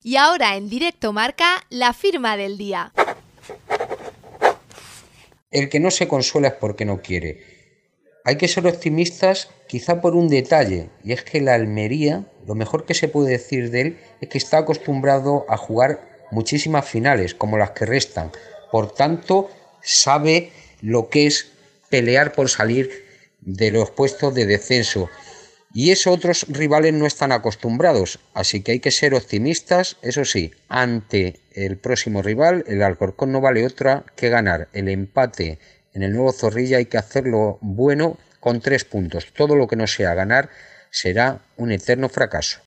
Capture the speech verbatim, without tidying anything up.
Y ahora en Directo Marca, la firma del día. El que no se consuela es porque no quiere. Hay que ser optimistas quizá por un detalle, y es que la Almería, lo mejor que se puede decir de él es que está acostumbrado a jugar muchísimas finales, como las que restan. Por tanto, sabe lo que es pelear por salir de los puestos de descenso. Y eso otros rivales no están acostumbrados, así que hay que ser optimistas. Eso sí, ante el próximo rival, el Alcorcón, no vale otra que ganar. El empate en el Nuevo Zorrilla hay que hacerlo bueno con tres puntos. Todo lo que no sea ganar será un eterno fracaso.